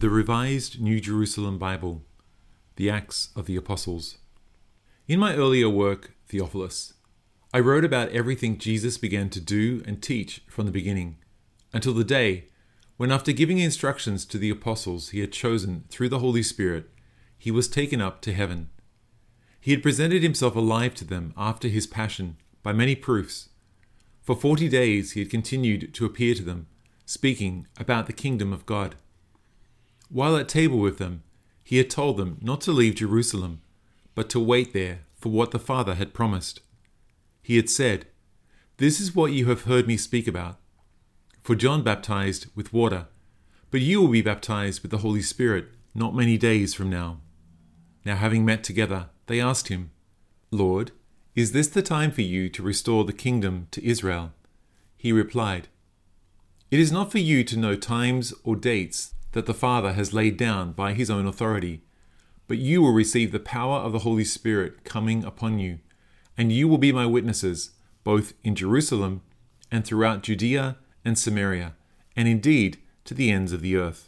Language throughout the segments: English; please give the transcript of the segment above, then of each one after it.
The Revised New Jerusalem Bible, The Acts of the Apostles. In my earlier work, Theophilus, I wrote about everything Jesus began to do and teach from the beginning, until the day when, after giving instructions to the apostles he had chosen through the Holy Spirit, he was taken up to heaven. He had presented himself alive to them after his passion by many proofs. For 40 days he had continued to appear to them, speaking about the kingdom of God. While at table with them, he had told them not to leave Jerusalem, but to wait there for what the Father had promised. He had said, "This is what you have heard me speak about. For John baptized with water, but you will be baptized with the Holy Spirit not many days from now." Now having met together, they asked him, "Lord, is this the time for you to restore the kingdom to Israel?" He replied, "It is not for you to know times or dates that the Father has laid down by his own authority, but you will receive the power of the Holy Spirit coming upon you, and you will be my witnesses, both in Jerusalem and throughout Judea and Samaria, and indeed to the ends of the earth."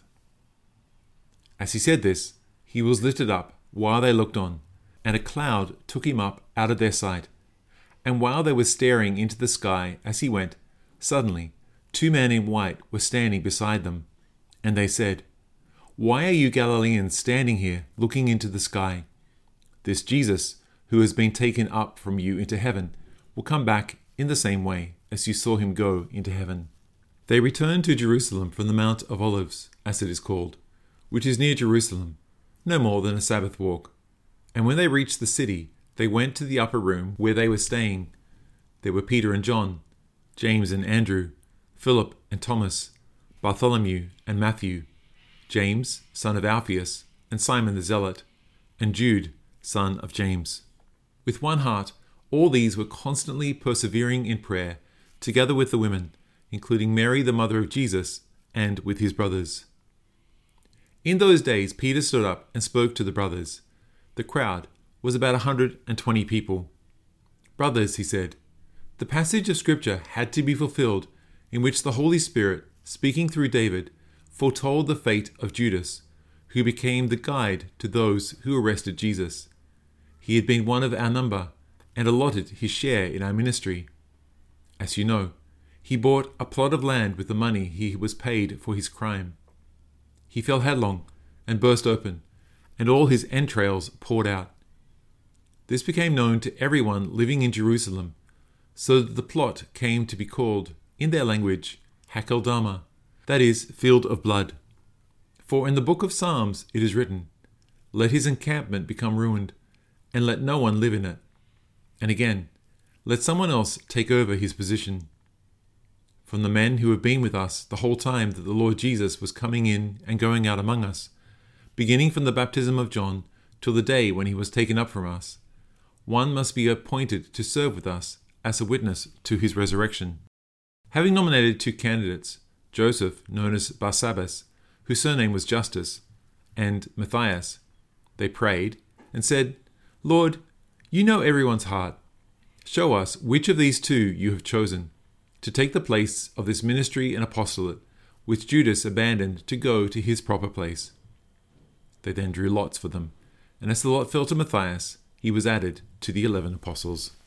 As he said this, he was lifted up while they looked on, and a cloud took him up out of their sight. And while they were staring into the sky as he went, suddenly 2 men in white were standing beside them. And they said, "Why are you Galileans standing here looking into the sky? This Jesus, who has been taken up from you into heaven, will come back in the same way as you saw him go into heaven." They returned to Jerusalem from the Mount of Olives, as it is called, which is near Jerusalem, no more than a Sabbath walk. And when they reached the city, they went to the upper room where they were staying. There were Peter and John, James and Andrew, Philip and Thomas, Bartholomew and Matthew, James, son of Alphaeus, and Simon the Zealot, and Jude, son of James. With one heart, all these were constantly persevering in prayer, together with the women, including Mary the mother of Jesus, and with his brothers. In those days Peter stood up and spoke to the brothers. The crowd was about 120 people. "Brothers," he said, "the passage of Scripture had to be fulfilled in which the Holy Spirit, speaking through David, foretold the fate of Judas, who became the guide to those who arrested Jesus. He had been one of our number and allotted his share in our ministry. As you know, he bought a plot of land with the money he was paid for his crime. He fell headlong and burst open, and all his entrails poured out. This became known to everyone living in Jerusalem, so that the plot came to be called, in their language, Hakeldama, that is, field of blood. For in the book of Psalms it is written, 'Let his encampment become ruined, and let no one live in it.' And again, 'Let someone else take over his position.' From the men who have been with us the whole time that the Lord Jesus was coming in and going out among us, beginning from the baptism of John till the day when he was taken up from us, one must be appointed to serve with us as a witness to his resurrection." Having nominated 2 candidates, Joseph, known as Barsabbas, whose surname was Justus, and Matthias, they prayed and said, "Lord, you know everyone's heart. Show us which of these 2 you have chosen to take the place of this ministry and apostolate, which Judas abandoned to go to his proper place." They then drew lots for them, and as the lot fell to Matthias, he was added to the 11 apostles.